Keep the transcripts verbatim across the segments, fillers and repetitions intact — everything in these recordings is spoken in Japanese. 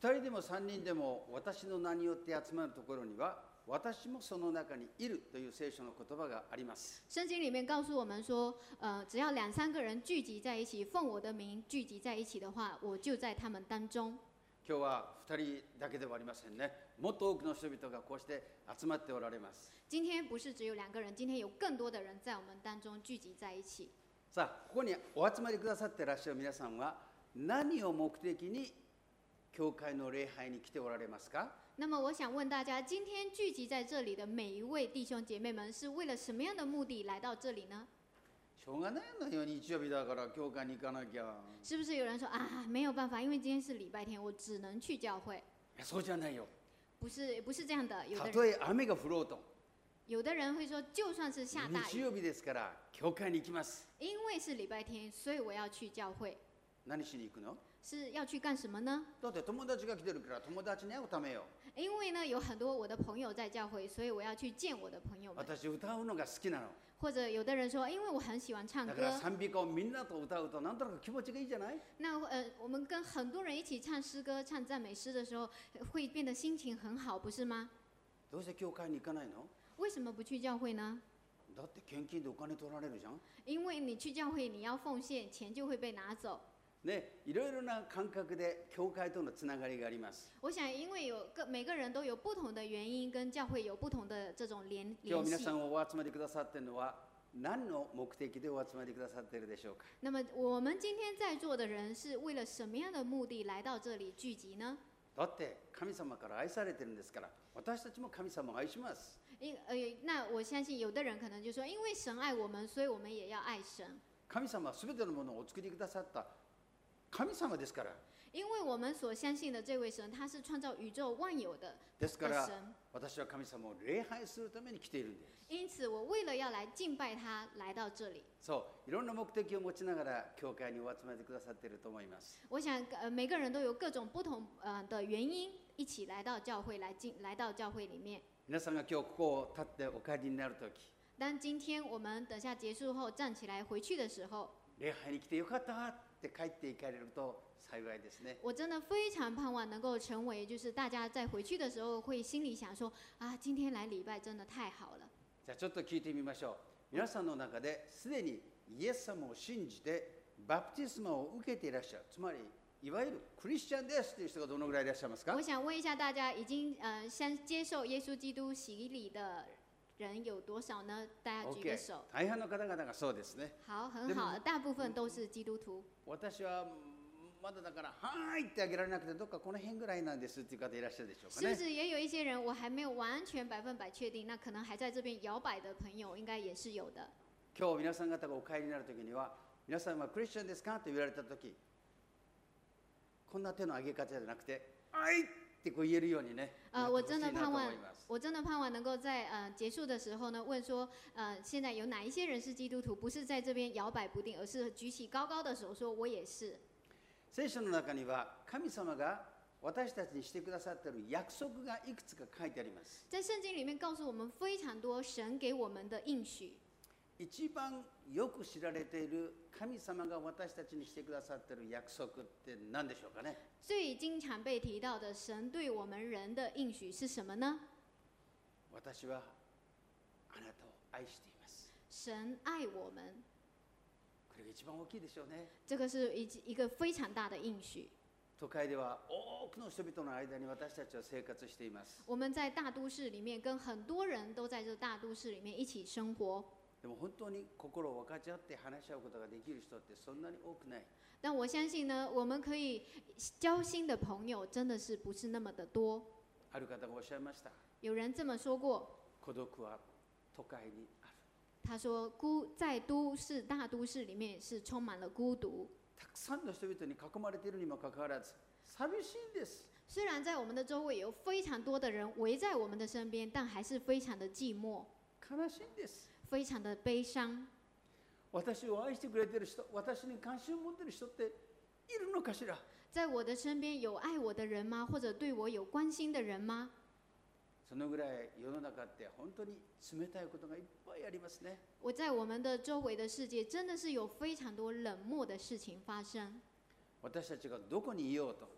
二人でも三人でも私の名によって集まるところには私もその中にいるという聖書の言葉があります。 圣经里面告诉我们说，呃，只要两三个人聚集在一起，奉我的名聚集在一起的话，我就在他们当中。 今日は二人だけではありませんね。もっと多くの人々がこうして集まっておられます。 今天不是只有两个人，今天有更多的人在我们当中聚集在一起。 さあ、ここにお集まりくださっていらっしゃる皆さんは何を目的に教会の礼拝に来ておられますか？ 那么我想问大家，今天聚集在这里的每一位弟兄姐妹们，是为了什么样的目的来到这里呢？ しょうがないのよ、日曜日だから教会に行かなきゃ。 是不是有人说啊，没有办法，因为今天是礼拜天，我只能去教会？ そうじゃないよ。 不是，不是这样的。有的たと人， え雨が降ろうと、 有的人会说，就算是下大雨， 日曜日ですから教会に行きます。 因为是礼拜天，所以我要去教会。 何しに行くの？ 是要去干什么呢？ だって友達が来てるから友達に会うためよ。 因为呢，有很多我的朋友在教会，所以我要去见我的朋友们。 私歌うのが好きなの。 或者有的人说，因为我很喜欢唱だから歌， 賛美歌をみんなと歌うとなんとなく気持ちがいいじゃない？ 那呃，我们跟很多人一起唱诗歌、唱赞美诗的时候，会变得心情很好，不是吗？ どうして教会に行かないの？ 为什么不去教会呢？ だって献金でお金取られるじゃん。 因为你去教会，你要奉献，钱就会被拿走。 ね、いろいろな感覚で教会とのつながりがあります。 我想，因为有个每个人都有不同的原因，跟教会有不同的这种联联系今日皆さ。んお集まりくださっているのは何の目的でお集まりくださっているでしょうか？ 那么，我们今天在座的人是为了什么样的目的来到这里聚集呢？ だって神様から愛されてるんですから、私たちも神様を愛します。 因呃，那我相信有的人可能就说，因为神爱我们，所以我们也要爱神。 神様は全てのものをお作りくださった神様ですから。 因为我们所相信的这位神，他是创造宇宙万有的ですから的神。 私は神様を礼拝するために来ているんです。 因此，我为了要来敬拜他，来到这里。 そう、いろんな目的を持ちながら教会にお集まりくださっていると思います。 我想，呃，每个人都有各种不同呃的原因，一起来到教会，来进来到教会里面。 皆さんが今日ここを立ってお帰りになるとき、 当今天我们等下结束后站起来回去的时候， 礼拝に来てよかったって帰っていかれると幸いですね。 我真的非常盼望能够成为，就是大家在回去的时候会心里想说啊，今天来礼拜真的太好了。 じゃあちょっと聞いてみましょう。皆さんの中ですでにイエス様を信じてバプテスマを受けていらっしゃる、つまりいわゆるクリスチャンですという人がどのぐらいいらっしゃいますか？ 我想问一下大家，已经呃相接受耶稣基督洗礼的人有多少呢？大家举个 OK、 手。 大半の方々がそうですね。 好，很好，大部分都是基督徒。 私はまだだからはーいってあげられなくて、どっかこの辺ぐらいなんですっていう方いらっしゃるでしょうか是不ね。 是也有一些人我还没有完全百分百确定？那可能还在这边摇摆的朋友，应该也是有的。 今日皆さん方がお帰りになるときには、皆さんはクリスチャンですかと言われたとき、こんな手の上げ方じゃなくて、はいってこう言えるようにね。 呃，我真的なってほしいなと盼望思います。 我真的盼望能够在呃结束的时候呢，问说，呃，现在有哪一些人是基督徒？不是在这边摇摆不定，而是举起高高的手说，我也是。 聖書の中には神様が私たちにしてくださっている約束がいくつか書いてあります。 在圣经里面告诉我们非常多神给我们的应许。 一番よく知られている神様が私たちにしてくださっている約束って何でしょうかね？ 最经常被提到的神对我们人的应许是什么呢？ 私はあなたを愛しています。 神爱我们， これが一番大きいでしょうね。 这个是一一个非常大的应许。 都会では多くの人々の間に私たちは生活しています。 我们在大都市里面，跟很多人都在这大都市里面一起生活。 でも本当に心を分かち合って話し合うことができる人ってそんなに多くない。 但我相信呢，我们可以交心的朋友真的是不是那么的多。 ある方がおっしゃいました。 有人这么说过， 孤独は都会にある。 他说孤在都市大都市里面是充满了孤独。 たくさんの人々に囲まれているにもかかわらず寂しいんです。 虽然在我们的周围有非常多的人围在我们的身边，但还是非常的寂寞， 悲しいんです。 非常的悲伤。 私を愛してくれている人、私に関心を持っている人っているのかしら？ 在我的身边有爱我的人吗？或者对我有关心的人吗？ そのぐらい世の中って本当に冷たいことがいっぱいありますね。 我在我们的周围的世界，真的是有非常多冷漠的事情发生。 私たちがどこにいようと、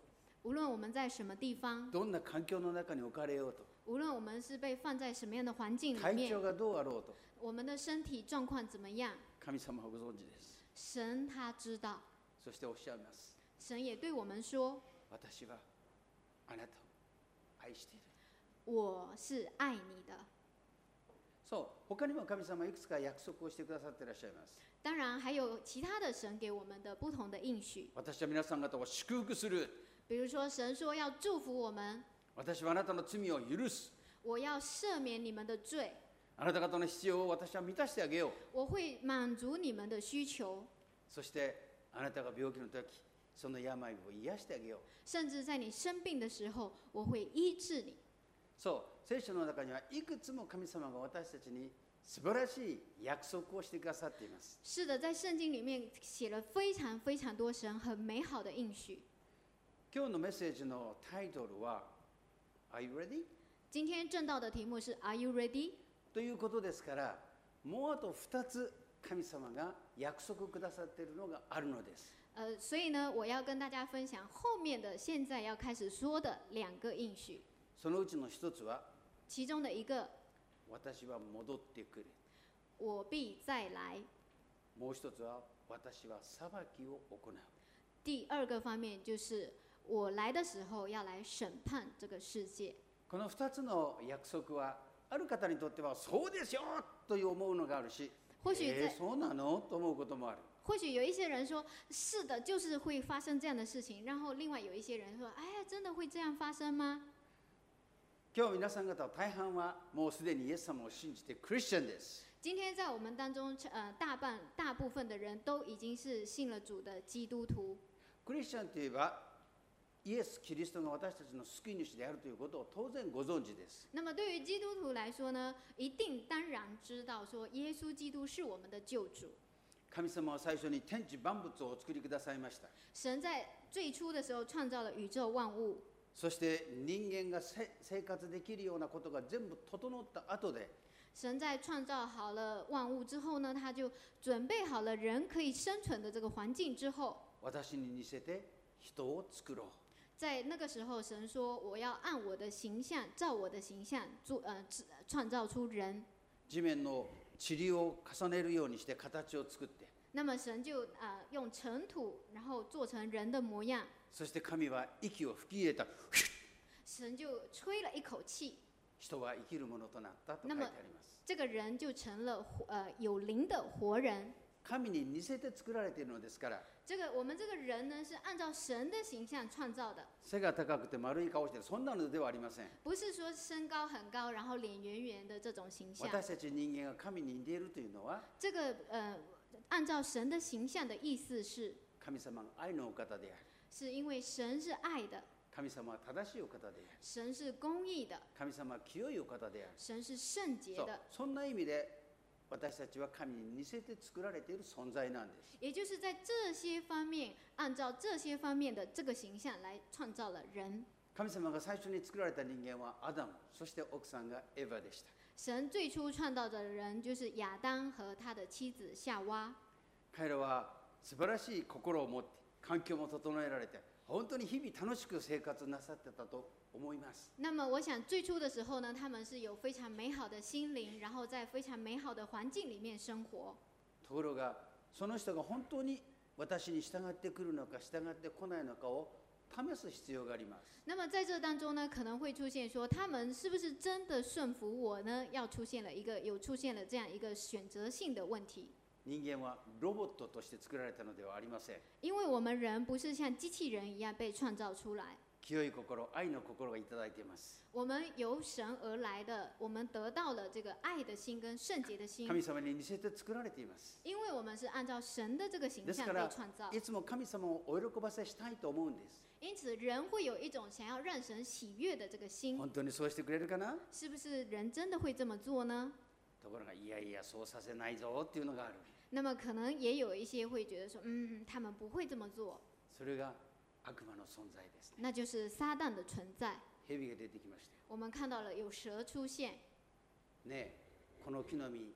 无论我们在什么地方， どんな環境の中に置かれようと、 无论我们是被放在什么样的环境里面体調，がどうあろうと、 我们的身体状况怎么样， 神様はご存知です。 神他知道。 そしておっしゃいます。 神也对我们说， 私はあなたを愛している。 我是爱你的。 そう、他にも神様はいくつか約束をしてくださっていらっしゃいます。 当然还有其他的神给我们的不同的应许， 私は皆さん方を祝福する。 比如说神说要祝福我们， 私はあなたの罪を許す。 我要赦免你们的罪， あなた方の必要を私は満たしてあげよう。 我会满足你们的需求， そしてあなたが病気の時、その病を癒してあげよう。 甚至在你生病的时候，我会医治你。 そう、聖書の中にはいくつも神様が私たちに素晴らしい約束をしてくださっています。 是的，在圣经里面写了非常非常多神很美好的应许。 今日のメッセージのタイトルは Are you ready? 今天正道的题目是 Are you ready？ ということですから、もうあとふたつ神様が約束くださっているのがあるのです。 呃，所以呢，我要跟大家分享后面的现在要开始说的两个应许， そのうちの一つは、 其中的一个私は戻ってくる。 我必再来， もう一つは、私は裁きを行う。 第二个方面就是我来的时候要来审判这个世界。 この二つの約束は、ある方にとってはそうですよという思うのがあるし、 或许在、 えー、そうなのと思うこともある。 或许有一些人说是的，就是会发生这样的事情，然后另外有一些人说，哎呀，真的会这样发生吗？ 今日皆さん方は大半はもうすでにイエス様を信じてクリスチャンです。 今天在我们当中，呃，大半大部分的人都已经是信了主的基督徒。 クリスチャンといえば、イエス・キリストが私たちの救い主であるということを当然ご存知です。 那么对于基督徒来说呢，一定当然知道说，耶稣基督是我们的救主。 神様は最初に天地万物をお作りくださいました。 神在最初的时候创造了宇宙万物。 そして人間が生活できるようなことが全部整った後で、 神在创造好了万物之后呢，他就准备好了人可以生存的这个环境之后， 私に似せて人を作ろう。 在那个时候，神说：“我要按我的形象，照我的形象做呃创造出人。” 地面の塵を重ねるようにして形を作って。 那么神就呃用尘土，然后做成人的模样。 そして神は息を吹き入れた。 神就吹了一口气。 人は生きるものとなったと書いてあります。 这个人就成了呃有灵的活人。 神に似せて作られているのですから。 这个我们这个人呢，是按照神的形象创造的。 背が高くて丸い顔している、そんなのではありません。 不是说身高很高，然後脸圆圆的这種形象。 私たち人間が神に似ているというのは、 这个呃按照神的形象的意思是， 神様が愛のお方である。 是因为神是愛的。 神様は正しいお方である。 神是公義的。 神様は清いお方である。 神是聖潔的。 そんな意味で私たちは神に似せて作られている存在なんです。 也就是在这些方面，按照这些方面的这个形象来創造了人。 神様が最初に作られた人間はアダム、そして奥さんがエヴァでした。 神最初創造的人就是亞當和他的妻子夏娃。 彼らは素晴らしい心を持って環境も整えられて、本当に日々楽しく生活なさってたと思います。 那么我想最初的时候呢，他们是有非常美好的心灵，然后在非常美好的环境里面生活。 ところがその人が本当に私に従ってくるのか従ってこないのかを試す必要があります。 那么在这当中呢，可能会出现说，他们是不是真的顺服我呢？要出现了一个有出现了这样一个选择性的问题。 人間はロボットとして作られたのではありません。 因为我们人不是像机器人一样被创造出来。 清い心、愛の心がいただいています。 我们由神而来的，我们得到了这个爱的心跟圣洁的心。 神様に似せて作られています。 因为我们是按照神的这个形象被创造。 いつも神様をお喜ばせしたいと思うんです。 因此，人会有一种想要让神喜悦的这个心。 本当にそうしてくれるかな？ 是不是人真的会这么做呢？ ところがいやいやそうさせないぞっていうのがある。 那么可能也有一些会觉得说，嗯，他们不会这么做。 それが悪魔の存在です。 那就是撒旦的存在。 蛇が出てきました。 我们看到了有蛇出现。 ねえ、この木の実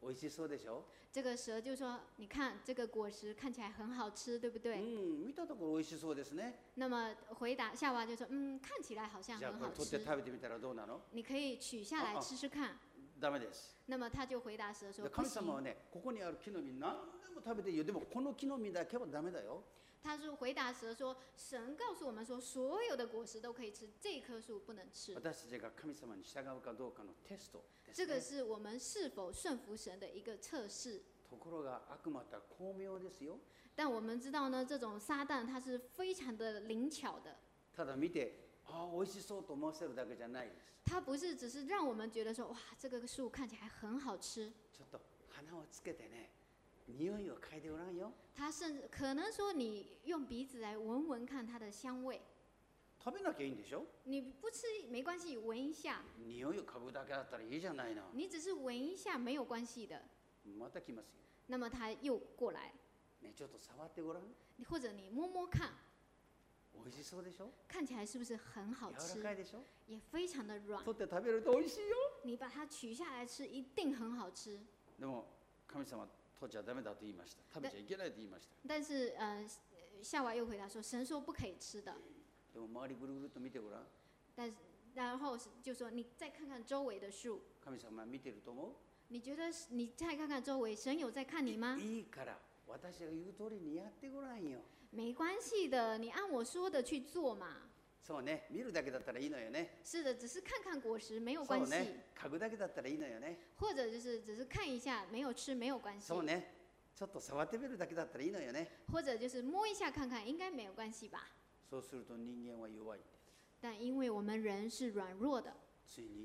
美味しそうでしょ。 这个蛇就说：“你看这个果实看起来很好吃，对不う对？” ん、見たところ美味しそうですね。 那么回答夏娃就说：“嗯，看起来好像じゃあ很好これ取って吃， 食べてみたらどうなの？ 你可以取下来吃吃看。 ダメです。” 那么他就回答蛇说：“ で不行。 神様はね、ここにある木の実何でも食べていいよ。でもこの木の実だけはダメだよ。” 他说：“回答蛇说，神告诉我们说，所有的果实都可以吃，这棵树不能吃。 私たちが神様に従うかどうかのテストです这个ね。 是我们是否顺服神的一个测试。 ところが悪魔って巧妙ですよ。 但我们知道呢，这种撒旦它是非常的灵巧的， ただ見て、ああ美味しそうと思わせるだけじゃないです。 它不是只是让我们觉得说，哇，这个树看起来很好吃。 ちょっと鼻をつけてね、匂いを嗅いでごらんよ。 它甚至可能说，你用鼻子来闻闻看它的香味。 食べなきゃいいんでしょ。 你不吃没关系，闻一下。 匂いを嗅ぐだけだったらいいじゃないの。 你只是闻一下没有关系的。 また来ますよ。 那么它又过来， ね、ちょっと触ってごらん。 或者你摸摸看， 美味しそうでしょ。 看起来是不是很好柔吃ら？かいでしょ。 也非常的软。 取って食べると美味しいよ。 你把它取下来吃，一定很好吃。 でも神様取っちゃダメだと言いました。食べちゃいけないと言いました。 但是，呃，夏娃又回答说，神说不可以吃的。 でも周りぐるぐるっと見てごらん。 但是，然后就说你再看看周围的树， 神様見てると思う？ 你觉得你再看看周围，神有在看你吗？ いいから私が言う通りにやってごらんよ。 没关系的，你按我说的去做嘛。 そうね、見るだけだったらいいのよね。 是的，只是看看果实没有そ关系， うね、嗅ぐだけだったらいいのよね。 或者就是只是看一下，没有吃没有关系そ，うね、ちょっと触ってみるだけだったらいいのよね。 或者就是摸一下看看，应该没有关系吧。 そうすると人間は弱いんです。 但因为我们人是软弱的， ついに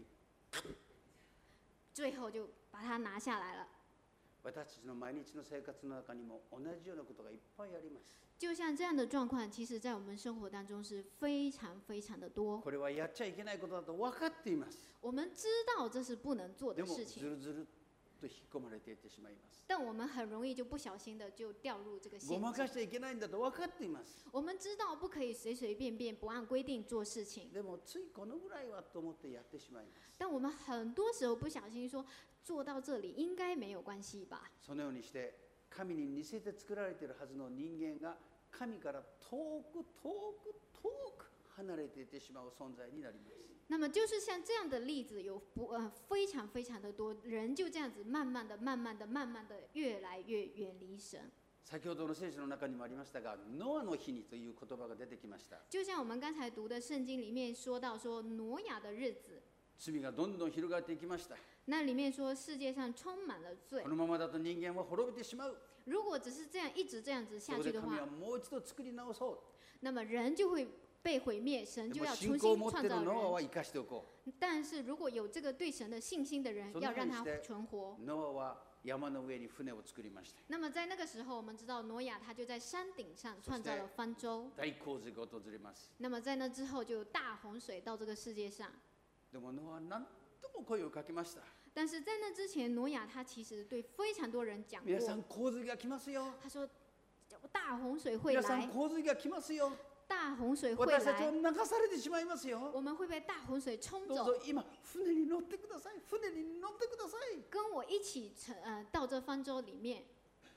最后就把它拿下来了。 私たちの毎日の生活の中にも同じようなことがいっぱいあります。 就像这样的状况，其实在我们生活当中是非常非常的多。 これはやっちゃいけないことだと分かっています。 我们知道这是不能做でもず的事情， るずると引き込まれていってしまいます。 但我们很容易就不小心的就掉入这个ご陷阱。 まかしちゃいけないんだと分かっています。 我们知道不可以随随便便不按规定做事情， でもついこのぐらいはと思ってやってしまいます。 但我们很多时候不小心说做到这里应该没有关系吧。 そのようにして神に似せて作られているはずの人間が神から遠く遠く遠く離れていってしまう存在になります。 那么就是像这样的例子有不呃非常非常的多，人就这样子慢慢的、慢慢的、慢慢的越来越远离神。 先ほどの聖書の中にもありましたが、ノアの日にという言葉が出てきました。 就像我们刚才读的圣经里面说到说挪亚的日子， 罪がどんどん広がっていきました。 那里面说世界上充满了罪こ。のままだと人間は滅びてしまう。 如果只是这样一直这样子そこで下去的话， 神はもう一度作り直そう。 那么人就会被毁灭，神就でも要重信仰を持新创造っているノア人。 は生かしておこ但是如果有这个对神的信心的人そ，の要让他ようにして存活う。。ノアは山の上に船を作りました。 那么在那个时候，我们知道挪亚他就在山顶上创造了方舟。 大洪水が訪れます。 那么在那之后，就有大洪水到这个世界上。 でもノアは何度も声をかけました。 但是在那之前，挪亚他其实对非常多人讲皆さん过， 洪水が来ますよ。 他说大洪水会皆さん来， 洪水が来ますよ。 大洪水会私たちは来， 流されてしまいますよ。 我们会被大洪水冲走。 どうぞ今船に乗ってください。船に乗ってください。 跟我一起乘呃到这方舟里面。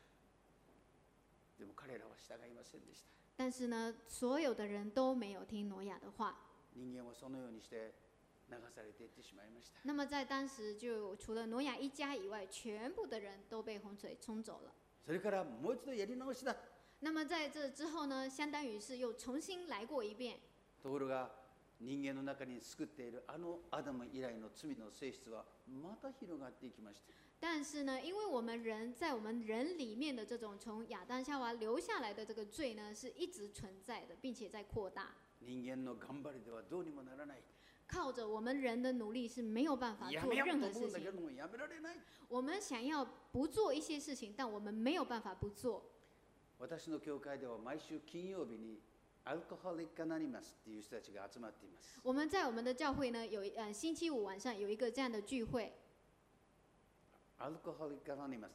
でも彼らは従いませんでした。 但是呢，所有的人都没有听挪亚的话。 人間はそのようにして流されていってしまいました。 那么在当时，就除了挪亚一家以外，全部的人都被洪水冲走了。 それからもう一度やり直しだ。 那么在这之后呢，相当于是又重新来过一遍。 ところが人間の中に救っているあのアダム以来の罪の性質はまた広がっていきました。 但是呢，因为我们人在我们人里面的这种从亚当夏娃留下来的这个罪呢，是一直存在的，并且在扩大。 人間の頑張りではどうにもならない。 靠着我们人的努力是没有办法做やめよう任何事と思うんだけ情。 どもやめられない。 我们想要不做一些事情，但我们没有办法不做。 私の教会では毎週金曜日にアルコホリックアナニマスっていう人たちが集まっています。 我们在我们的教会呢，有呃星期五晚上有一个这样的聚会。 アルコホリックアナニマス、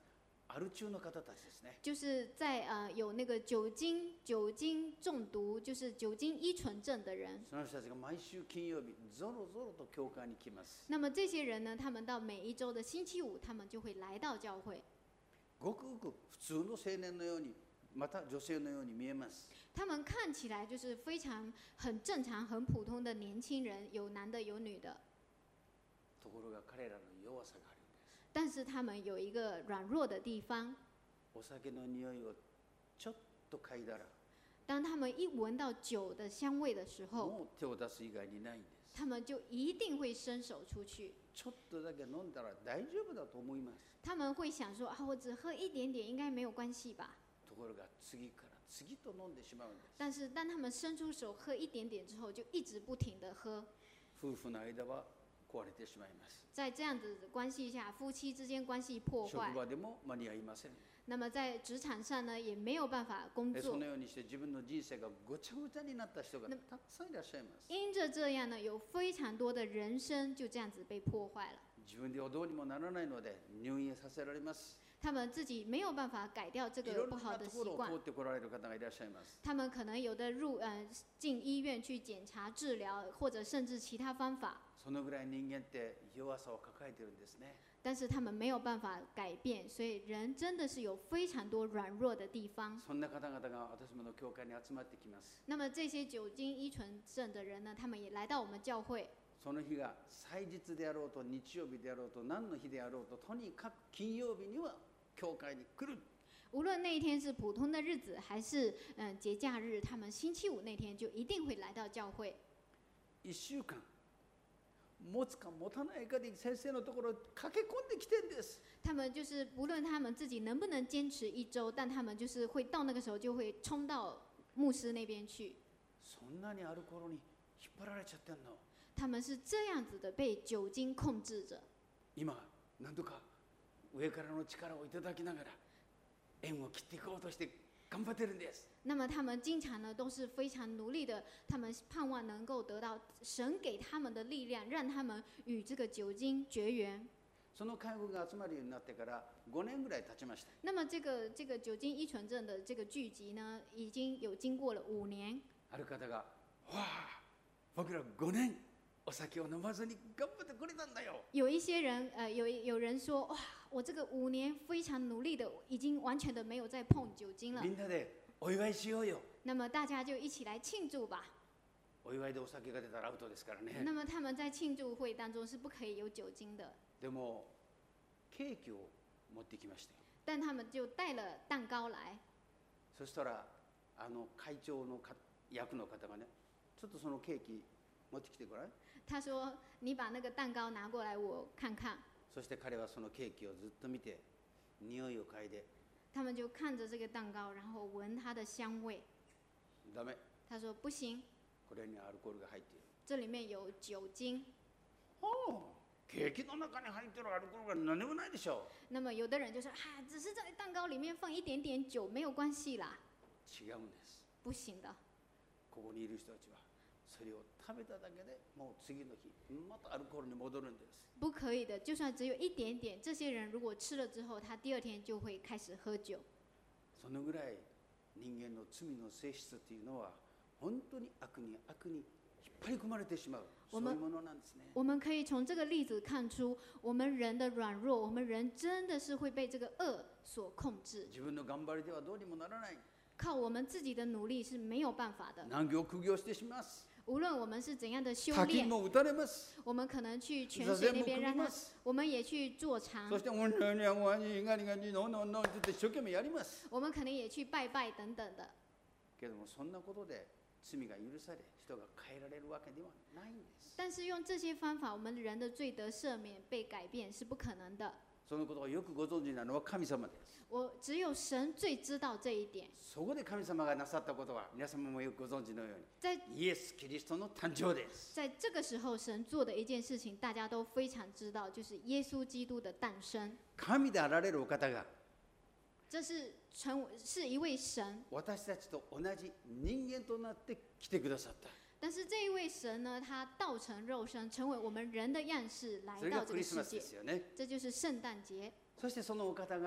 アル中の方たちですね。 就是在呃有那个酒精酒精中毒，就是酒精依存症的人。 その人たちが毎週金曜日ぞろぞろと教会に来ます。 那么这些人呢，他们到每一周的星期五，他们就会来到教会。 ごくごく普通の青年のように、また女性のように見えます。 他们看起来就是非常很正常、很普通的年轻人，有男的有女的。 ところが彼らの弱さがあるんです。 但是他们有一个软弱的地方。 お酒の匂いをちょっと嗅いだら、 当他们一闻到酒的香味的时候， もう手を出す以外にないんです。 他们就一定会伸手出去。 ちょっとだけ飲んだら大丈夫だと思います。 他们会想说啊，我只喝一点点，应该没有关系吧。 ところが次から次と飲んでしまうんです。 但是当他们伸出手喝一点点之后，就一直不停的喝。 夫婦の間は壊れてしまいます。 在这样子的关系下，夫妻之间关系破坏。 職場でも間に合いません。 那么在職場上呢，也没有辦法工作。 そのようにして自分の人生がごちゃごちゃになった人がたくさんいらっしゃいます。 因着这样呢，有非常多的人生就这样子被破坏了。 自分ではどうにもならないので入院させられます。 他们自己没有办法改掉这个不好的习惯。 通ってこられる方がいらっしゃいます。 他们可能有的入呃进医院去检查治疗，或者甚至其他方法。 そのぐらい人間って弱さを抱えているんですね。 但是他们没有办法改变，所以人真的是有非常多软弱的地方。 そんな方々が私どもの教会に集まってきます。 那么这些酒精依存症的人呢，他们也来到我们教会。 その日が祭日であろうと日曜日であろうと何の日であろうと、とにかく金曜日には教会に来る。 无论那一天是普通的日子还是嗯节假日，他们星期五那天就一定会来到教会。 一週間持つか持たないかで先生のところに駆け込んできてんです。 他们就是无论他们自己能不能坚持一周，但他们就是会到那个时候就会冲到牧师那边去。 そんなにアルコールに引っ張られちゃってんの。 他们是这样子的被酒精控制着。 今何とか上からの力をいただきながら縁を切っていこうとして頑張ってるんです。 那么他们经常呢都是非常努力的，他们盼望能够得到神给他们的力量，让他们与这个酒精绝缘。 その会合が集まるようになってからごねんぐらい経ちました。 那么这个这个酒精依存症的这个聚集呢，已经有经过了五年。 ある方が、わあ、僕らごねんお酒を飲まずに頑張ってくれたんだよ。 有一些人，呃，有有人说，哇，我这个五年非常努力的，已经完全的没有再碰酒精了。 みんなでお祝いしようよ。 那么大家就一起来庆祝吧。 お祝いでお酒が出たらアウトですからね。 那么他们在庆祝会当中是不可以有酒精的。 でもケーキを持ってきましたよ。 但他们就带了蛋糕来。 そしたらあの会長の役の方がね、ちょっとそのケーキ持ってきてごらん。 他说：“你把那个蛋糕拿过来，我看看。” そして彼はそのケーキをずっと見て、匂いを嗅いで。 他们就看着这个蛋糕，然后闻它的香味。 ダメ。 他说：“不行， これにアルコールが入っている。 这里面有酒精。” 哦。ケーキの中に入ってるアルコールが何でもないでしょう。 那么有的人就说：“啊，只是在蛋糕里面放一点点酒，没有关系啦。” 違うんです。 不行的。 ここにいる人たちはそれを食べただけでもう次の日またアルコールに戻るんです。 不可以的，就算只有一点点，这些人如果吃了之后，他第二天就会开始喝酒。 そのぐらい人間の罪の性質というのは本当に悪に悪に引っ張り込まれてしまう。そういうものなんですね。 我们可以从这个例子看出，我们人的软弱，我们人真的是会被这个恶所控制。 自分の頑張りではどうにもならない。 靠我们自己的努力是没有办法的。 難行苦行してします。 无论我们是怎样的修炼， も打たれます。 我们可能去泉水那边让他，我们也去做禅。 そしておにゃにゃおにガニガニのののって一生懸命やります。 我们可能也去拜拜等等的。 けどもそんなことで罪が許され、人が変えられるわけではないんです。 但是用这些方法，我们人的罪得赦免、被改变是不可能的。 そのことをよくご存知なのは神様です。 我只有神最知道这一点。 そこで神様がなさったことは皆様もよくご存知のように、 在イエス・キリストの誕生です。 在这个时候，神做的一件事情，大家都非常知道，就是耶稣基督的诞生。 神であられるお方が、 这是成是一位神。 私たちと同じ人間となって来てくださった。 但是这一位神呢，他道成肉身，成为我们人的样式，来到这个世界。这就是圣诞节。 そしてそのお方が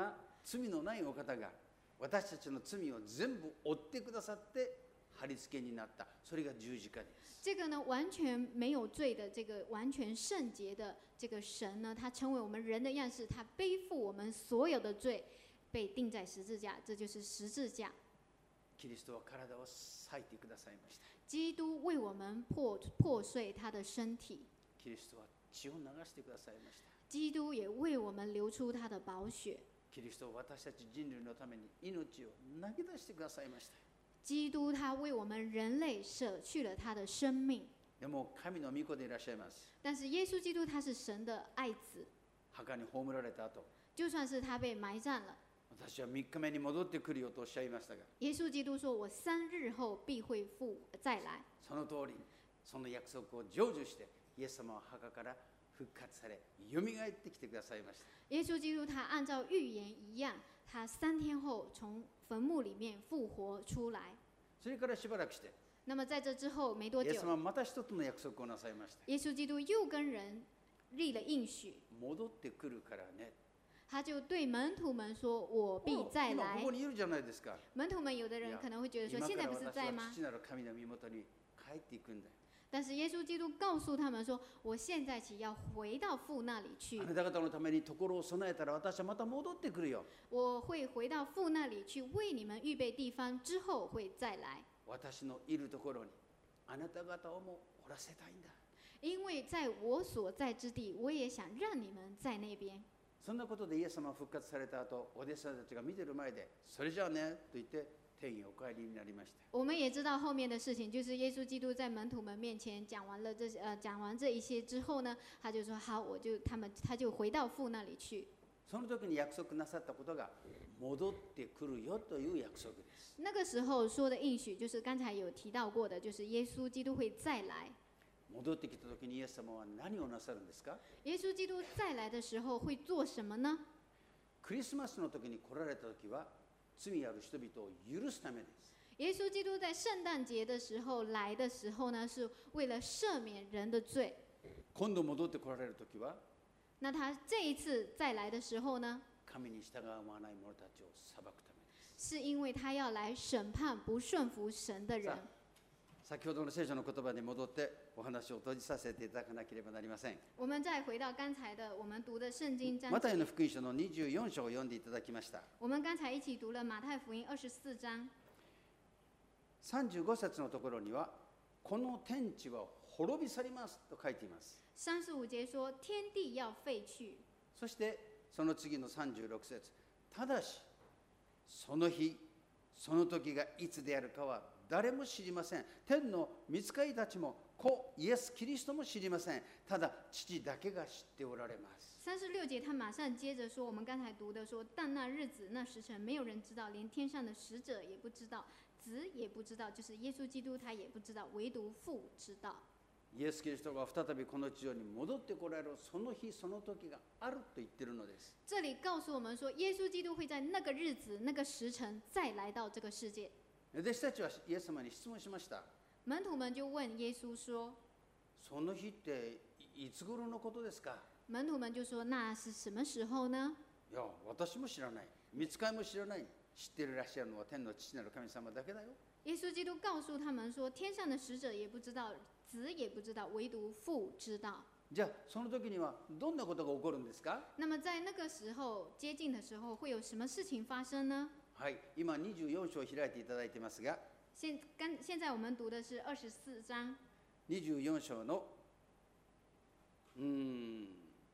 罪のないお方が私たちの罪を全部負ってくださって貼り付けになった。それが十字架です。 这个呢，完全没有罪的，这个完全圣洁的这个神呢，他成为我们人的样式，他背负我们所有的罪，被钉在十字架，这就是十字架。 キリストは体を裂いてくださいました。 基督为我们破破碎他的身体， キリストは血を流してくださいました。 基督也为我们流出他的宝血。 キリストは私たち人類のために命を投げ出してくださいました。 基督他为我们人类舍去了他的生命。 でも神の御子でいらっしゃいます。 但是耶稣基督他是神的爱子， 墓に葬られた後、 就算是他被埋葬了， 私は三日目に戻ってくるよとおっしゃいましたが、 耶稣基督说：“我三日后必会复再来。” その通りにその約束を成就してイエス様は墓から復活され、よみがえってきてくださいました。 耶稣基督他按照预言一样，他三天后从坟墓里面复活出来。 それからしばらくして、 那么在这之后没多久， イエス様はまた一つの約束をなさいました。 耶稣基督又跟人立了应许， 戻ってくるからね。 他就对门徒们说：“我必再今来。 ここにいるじゃないですか。” 门徒们有的人可能会觉得说：“ 今现在不是から私は在吗父なる神の身元に帰っていくんだよ。？” 但是耶稣基督告诉他们说：“我现在起要回到父那里去あ，なた方のためにところを備えたら私はまた戻ってくるよ。 我会回到父那里去，为你们预备地方，之后会再来。 私のいるところにあなた方をもおらせたいんだ。 因为在我所在之地，我也想让你们在那边。” そんなことでイエス様は復活された後、お弟子さんたちが見てる前で、それじゃあねと言って天にお帰りになりました。 我们也知道后面的事情，就是耶稣基督在门徒们面前讲完了这呃讲完这一些之后呢，他就说好，我就他们他就回到父那里去。 その時に約束なさったことが戻ってくるよという約束です。 那个时候说的应许，就是刚才有提到过的，就是耶稣基督会再来。 戻ってきた時にイエス様は何をなさるんですか？ 耶稣基督再来的时候会做什么呢？ クリスマスの時に来られた時は罪ある人々を許すためです。 耶稣基督在圣诞节的时候来的时候呢，是为了赦免人的罪。 今度戻って来られる時は那他这一次再来的时候呢， 神に従わない者たちを裁くためです。 是因为他要来审判不顺服神的人。 先ほどの聖書の言葉に戻ってお話を閉じさせていただかなければなりません。 我们再回到刚才的我们读的圣经章マタイの节， 福音書のにじゅうよん章を読んでいただきました。 我们刚才一起读了马太福音二十四章さんじゅうご節のところには、この天地は滅び去りますと書いています。 三十五节说天地要废去， そしてその次のさんじゅうろく節、ただしその日その時がいつであるかは誰も知りません。天の御使いたちも子イエス・キリストも知りません。ただ父だけが知っておられます。 三十六节他马上接着说，我们刚才读的说，但那日子那时辰没有人知道，连天上的使者也不知道，子也不知道，就是耶稣基督他也不知道，唯独父知道。 イエス・キリストが再びこの地上に戻ってこられるその日その時があると言っているのです。 这里告诉我们说，耶稣基督会在那个日子、那个时辰再来到这个世界。 弟子たちはイエス様に質問しました。 门徒们就问耶稣说：“ その日っていつ頃のことですか？” 门徒们就说：“那是什么时候呢？” いや、私も知らない。御使いも知らない。知っていらっしゃるのは天の父なる神様だけだよ。 耶稣基督告诉他们说：“天上的使者也不知道，子也不知道，唯独父知道。” じゃあその時にはどんなことが起こるんですか？ 那么在那个时候接近的时候，会有什么事情发生呢？ はい、今にじゅうよん章を開いていただいていますが、 现刚现在我们读的是二十四章， にじゅうよん章のうーん、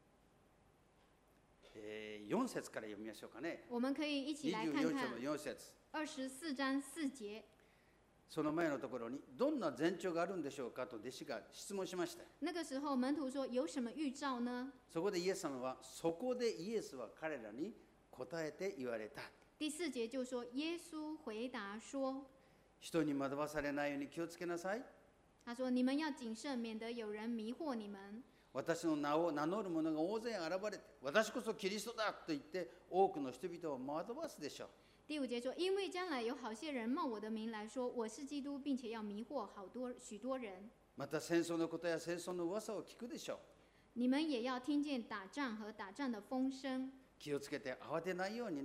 えー、よん節から読みましょうかね。 我们可以一起来 24 看看章のよん節。 二十四章四节。 その前のところにどんな前兆があるんでしょうかと弟子が質問しました。 那个时候门徒说：“有什么预兆呢そこでイエス様は、そこでイエスは彼らに答えて言われた。？” 第四节就说，耶稣回答说人に惑わされないように気をつけなさい。：“ 他说你们要谨慎，免得有人迷惑你们。 私の名を名乗る者が大勢現れて、私こそキリストだと言って多くの人々を惑わすでしょう。” 第五节说：“因为将来有好些人冒我的名来说我是基督，并且要迷惑好多许多人。 また戦争のことや戦争の噂を聞くでしょう。 你们也要听见打仗和打仗的风声， 気をつけて慌てないようにね。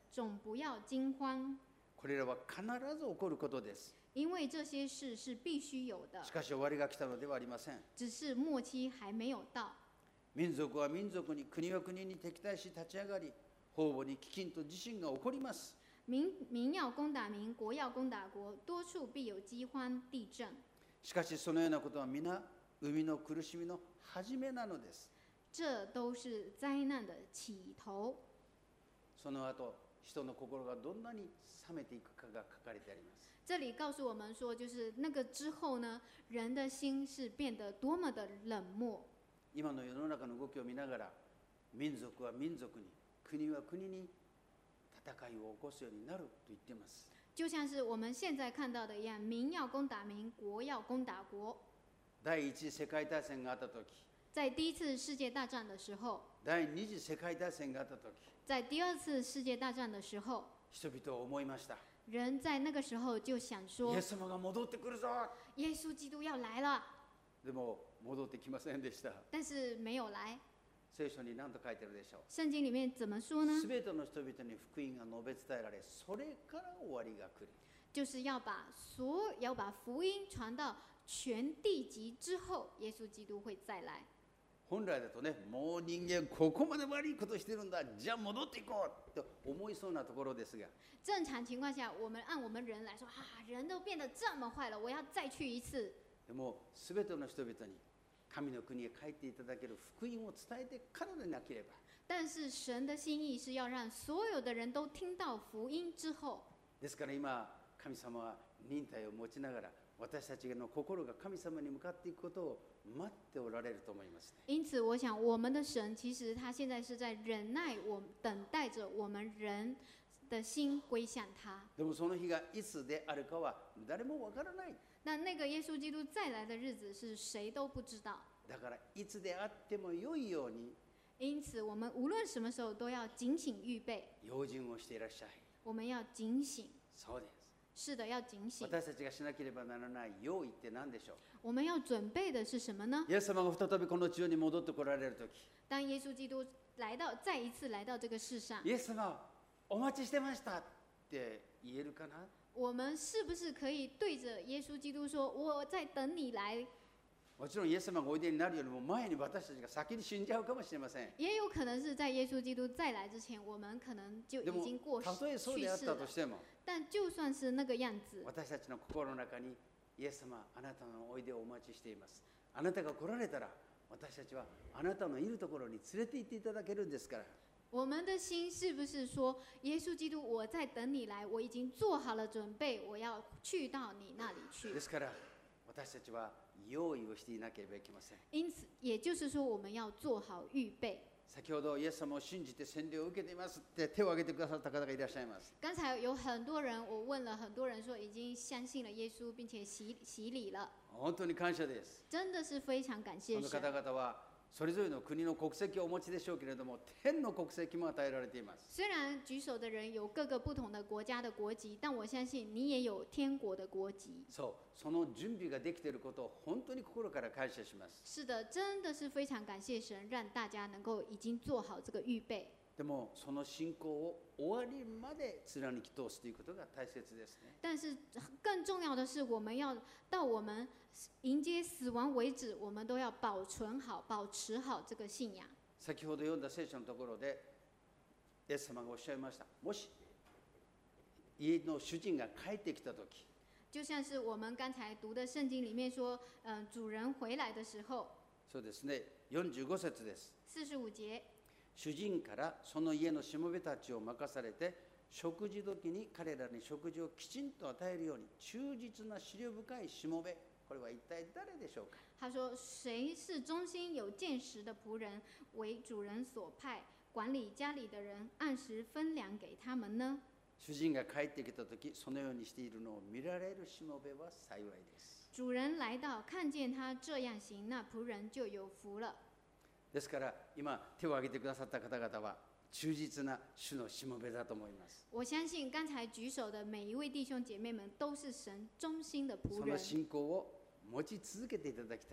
总不要惊慌， これらは必ず起こることです。 因为这些事是必须有的し。かし終わりが来たのではありません。 只是末期还没有到。 民族は民族に、国は国に敵対し立ち上がり、方々に飢饉と地震が起こります。 民民要攻打民，国要攻打国，多处必有饥荒、地震。 しかしそのようなことは皆生みの苦しみの始めなのです。 这都是灾难的起头。 その後、人の心がどんなに冷めていくかが書かれてあります。 这里告诉我们说，就是那个之后呢，人的心是变得多么的冷漠。 今の世の中の動きを見ながら、民族は民族に、国は国に戦いを起こすようになると言っています。 就像是我们现在看到的一样，民要攻打民，国要攻打国。 第一次世界大戦があった時、 在第一次世界大战的时候， 第二次世界大戦があった時、 在第二次世界大战的时候， 人々は思いました。 人在那个时候就想说イエ，ス様が戻ってくるぞ。 耶稣基督要来了， でも戻ってきませんでした。 但是没有来。 聖書に何と書いてあるでしょう。 圣经里面怎么说呢？ すべての人々に福音が述べ伝えられ、それから終わりが来る。 就是要把所要把福音传到全地极之后，耶稣基督会再来。 本来だとね、もう人間ここまで悪いことしてるんだ、じゃあ戻っていこうと思いそうなところですが、 正常情况下，我们按我们人来说，啊，人都变得这么坏了，我要再去一次。 でもすべての人々に神の国へ帰っていただける福音を伝えてからでなければ、 但是神的心意是要让所有的人都听到福音之后。 ですから今神様は忍耐を持ちながら、私たちの心が神様に向かっていくことを待っておられると思いますね。 因此，我想我们的神其实他现在是在忍耐我，等待着我们人的心归向他。 でもその日がいつであるかは誰もわからない。 那那个耶稣基督再来的日子是谁都不知道。 だからいつであっても良いように、 因此，我们无论什么时候都要警醒预备。 用心をしていらっしゃい。 我们要警醒。 そうです。 是的，要警醒。 私たちがしなければならない用意って何でしょう。 我们要準備的是什麼呢？ イエス様が再びこの地上に戻ってこられるとき、 當耶穌基督來到，再一次來到這個世上， イエス様お待ちしてましたって言えるかな。 我們是不是可以對着耶穌基督說：“我在等你來？” もちろんイエス様がおいでになるよりも前に私たちが先に死んじゃうかもしれません。 也有可能是在耶穌基督再來之前，我們可能就已經過たとえそうであっ去世了。 たとしても、 但就算是那個樣子， 私たちの心の中にイエス様あなたのおいでをお待ちしています。あなたが来られたら私たちはあなたのいるところに連れて行っていただけるんですから。 我們的心是不是說耶穌基督，我在等你來，我已經做好了準備，我要去到你那裡去。 ですから私たちは用意をしていなければいけません。 因此，也就是說，我們要做好預備。 先ほどイエス様を信じて洗礼を受けていますって手を挙げてくださった方がいらっしゃいます。 剛才有很多人，我問了很多人說已經相信了耶穌，並且洗洗禮了。 本当に感謝です。 真的是非常感謝その方神。 々はそれぞれの国の国籍をお持ちでしょうけれども、天の国籍も与えられています。 雖然舉手的人有各個不同的國家的國籍，但我相信你也有天國的國籍。 そう、その準備ができていることを本当に心から感謝します。 是的，真的是非常感謝神，讓大家能夠已經做好這個預備。 でもその信仰を終わりまで貫き通すということが大切ですね。 但是更重要的是，我們要到我們迎接死亡為止，我們都要保存好、保持好這個信仰。 先ほど読んだ聖書のところでイエス様がおっしゃいました。もし家の主人が帰ってきたとき、 就像是我們剛才讀的聖經裡面說，嗯、呃，主人回來的時候， そうですね、よんじゅうご節です。 四十五節。 主人からその家のしもべたちを任されて、食事時に彼らに食事をきちんと與えるように忠実な思慮深いしもべ、これは一体誰でしょうか。 他說：“誰是忠心有見識的僕人，為主人所派，管理家裡的人，按時分糧給他們呢？” 主人が帰ってきたとき、そのようにしているのを見られるしもべは幸いです。 主人來到，看見他這樣行，那僕人就有福了。 ですから今手を挙げてくださった方々は忠実な主のしもべだと思います。 我相信剛才舉手的每一位弟兄姐妹們都是神忠心的僕その人。 信仰を持ち続けていただきたい。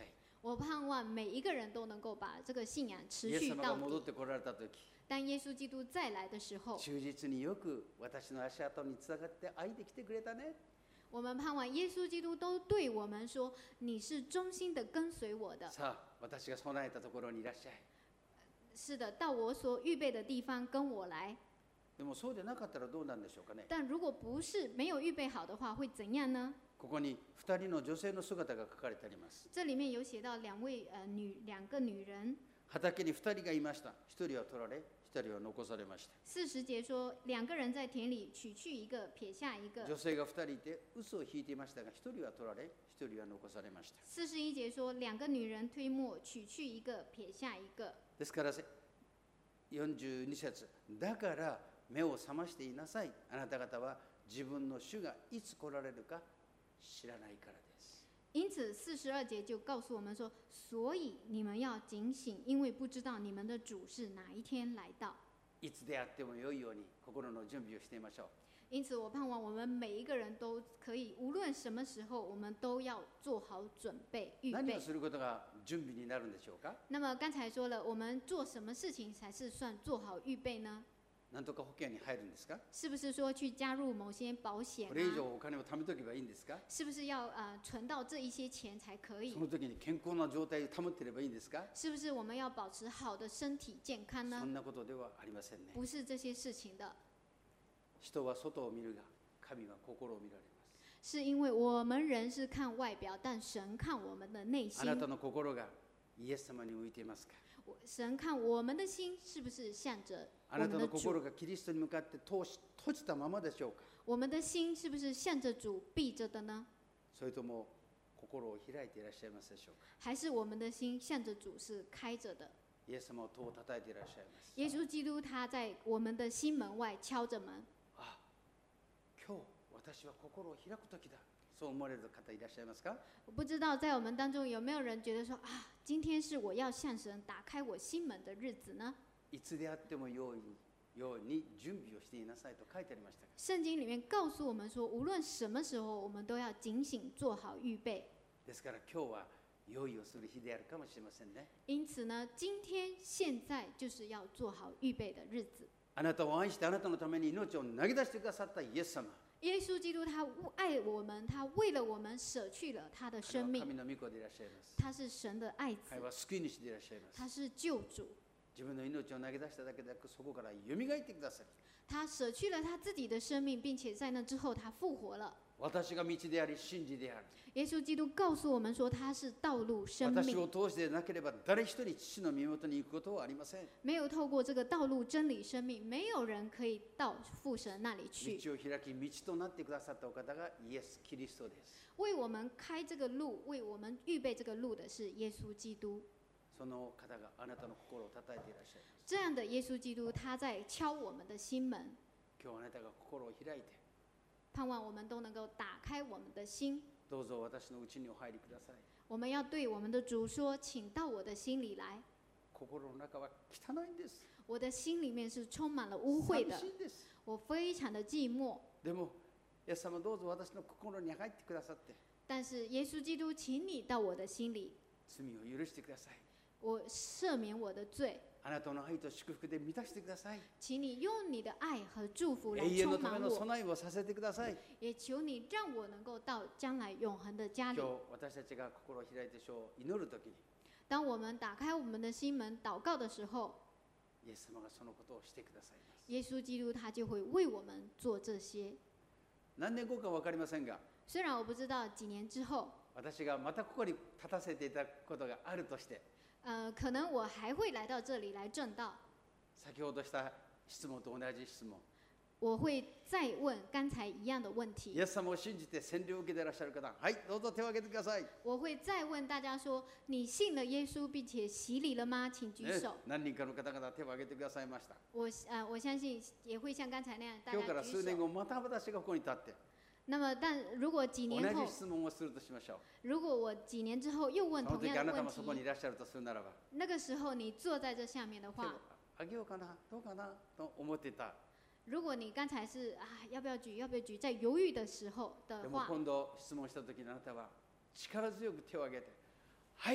我盼望每一个人都能够把这个信仰持イエス様が续到底。 戻ってこられた時、 当耶稣基督再来的时候， 忠実によく私の足跡につながって愛で来てくれたね。 我们盼望耶稣基督都对我们说：“你是忠心的跟随我的。 さあ、私が備えたところにいらっしゃい。” 是的，到我所预备的地方跟我来。 でもそうでなかったらどうなんでしょうかね。 但如果不是没有预备好的话，会怎样呢？ ここにふたりの女性の姿が書かれてあります。 这里面有写到两位呃女两个女人。 畑にふたりがいました。ひとりは取られ、ひとりは残されました。 四十节说，两个人在田里取去一个，撇下一个。 女性がふたりいて嘘を引いていましたが、ひとりは取られ、ひとりは残されました。 四十一节说，两个女人推磨，取去一个，撇下一个。 ですからよんじゅうに節、だから目を覚ましていなさい。あなた方は自分の主がいつ来られるか知らないからです。 因此四十二节就告诉我们说，所以你们要警醒，因为不知道你们的主是哪一天来到。 いつであっても良いように心の準備をしていましょう。 因此，我盼望我们每一个人都可以，无论什么时候，我们都要做好准备、预备何を。することが準備になるんでしょうか。 那么刚才说了，我们做什么事情才是算做好预备呢？ なんとか保険に入るんですか。 是不是说去加入某些保险これ以上啊？ お金を貯めとけばいいんですか。 是不是要呃存到这一些钱才可以そ？の時に健康な状態を保っていればいいんですか。 是不是我们要保持好的身体健康そ呢？ んなことではありませんね。 不是这些事情的， 人は外を見るが、神は心を見られます。 是因为我们人是看外表，但神看我们的内心。 あなたの心がイエス様に向いていますか。 我神看我们的心是不是向着我あなたの们的主？ 心がキリストに向かって通し閉じたままでしょうか。 我们的心是不是向着主闭着的呢？ それとも心を開いていらっしゃいますでしょうか。 还是我们的心向着主是开着的？ イエス様を戸を叩いていらっしゃいます。 耶稣基督他在我们的心门外敲着门。 あ、今日私は心を開く時だ。そう思われる方いらっしゃいますか。 我不知道在我们当中有没有人觉得说啊，今天是我要向神打开我心门的日子呢？ いつであってもよいように準備をしていなさいと書いてありましたが。 圣经里面告诉我们说，无论什么时候，我们都要警醒，做好预备。 ですから今日は用意をする日であるかもしれませんね。 因此呢，今天现在就是要做好预备的日子。 あなたを愛してあなたのために命を投げ出してくださったイエス様。 耶稣基督他爱我们，他为了我们舍去了他的彼生命。 は神の御子でいらっしゃいます。 他是神的爱子彼，は救い主でいらっしゃいます。 他是救主。 自分の命を投げ出しただけでなく、そこから蘇ってください。 他舍去了他自己的生命，并且在那之后他复活了。 私が道であり真理である。 耶稣基督告诉我们说，他是道路、生命。 私を通してでなければ誰一人父の身元に行くことはありません。 没有透过这个道路、真理、生命，没有人可以到父神那里去。 道を開き道となってくださったお方がイエス・キリストです。 为我们开这个路，为我们预备这个路的是耶稣基督。 その方があなたの心を叩いていらっしゃいます。 这样的耶稣基督，他在敲我们的心門。 今日あなたが心を開いて、 盼望我们都能够打开我们的心。 どうぞ私のうちにお入りください。 我们要对我们的主说：“请到我的心里来。 心の中は汚いんです。 我的心里面是充满了污秽的寂しいんです。 我非常的寂寞。 でもイエス様どうぞ私の心に入ってくださって、 但是耶稣基督，请你到我的心里， 罪を許してください。 我赦免我的罪， あなたの愛と祝福で満たしてください。 请你用你的爱和祝福来永遠のため充满我， の備えをさせてください。 也求你让我能够到将来永恒的家里今。日私たちが心を開いて主を祈るときに、 当我们打开我们的心门祷告的时候， イエス様がそのことをしてくださいます。 耶稣基督他就会为我们做这些。 何年後か分かりませんが、 虽然我不知道几年之后， 私がまたここに立たせていただくことがあるとして、 呃，可能我还会来到这里来正道， 先ほどした質問と同じ質問。 我会再问刚才一样的问イ题。 エス様を信じて洗礼を受けていらっしゃる方、はい、どうぞ手を挙げてください。 我会再问大家说：你信了耶稣并且洗礼了吗？请举ね手。 何人かの方々手を挙げてくださいました。 我呃，我相信也会像刚才那样，大今日から家举手。 数年後、また私がここに立って、 那么，但如果几同年後じ、質問をするとしましょう。 如果我几年之后又問その時あ同樣的問なたもそこにい題， らっしゃるとするならば、 那個時候你坐在這下面的手を話， 挙げようかな、どうかなと思っていた。 如果你剛才是啊要不要舉要不要舉，在猶豫的時候でも的話， 今度質問した時にあなたは力強く手を挙げて、はい、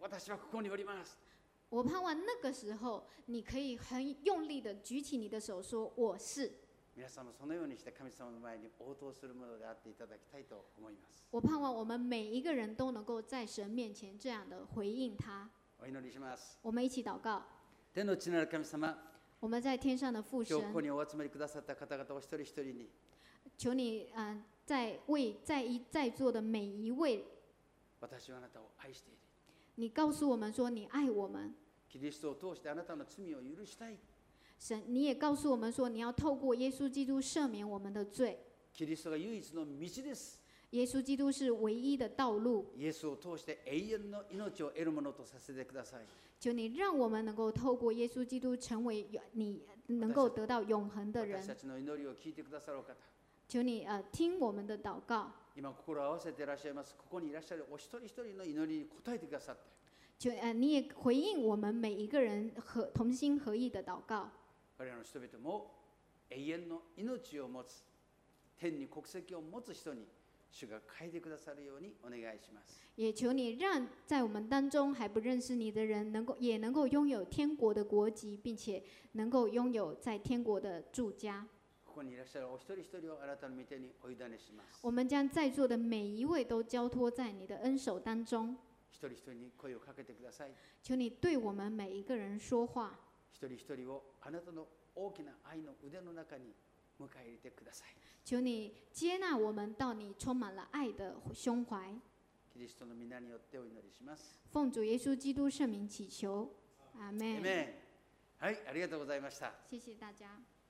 私はここにおります。 我盼望那个时候，你可以很用力的举起你的手，说我是。 皆さんもそのようにして神様の前に応答するものであっていただきたいと思います。 我盼望我们每一个人都能够在神面前这样的回应他。 お祈りします。 我们一起祷告。 天の父なる神様、 我们在天上的父神， 今日ここにお集まりくださった方々お一人一人に、 求你，嗯、呃，在为在一在座的每一位， 私はあなたを愛している。 你告诉我们说你爱我们。 キリストを通してあなたの罪を許したい。 神，你也告诉我们说，你要透过耶稣基督赦免我们的罪。 キリストが唯一の道です。 耶稣基督是唯一的道路。 イエスを通して永遠の命を得るものとさせてください。 求你让我们能够透过耶稣基督成为你能够得到永恒的人。 私たちの祈りを聞いてくださるお方。 求你呃听我们的祷告。 今心を合わせていらっしゃいます。ここにいらっしゃるお一人一人の祈りに応えてくださって。 求呃你也回应我们每一个人和同心合意的祷告。 我らの人々も永遠の命を持つ、天に国籍を持つ人に主が変えてくださるようにお願いします。 也求你让在我们当中还不认识你的人，能够也能够拥有天国的国籍，并且能够拥有在天国的住家。 ここにいらっしゃるお一人一人をあなたの御手にお委ねします。 我们将在座的每一位都交托在你的恩手当中。 一人一人に声をかけてください。 求你对我们每一个人说话。 一人一人をあなたの大きな愛の腕の中に迎え入れてください。 求你接納我們到你充滿了愛的胸懷。 キリストの皆によってお祈りします。 奉主耶穌基督聖名祈求，阿們。 はい、ありがとうございました。 謝謝大家。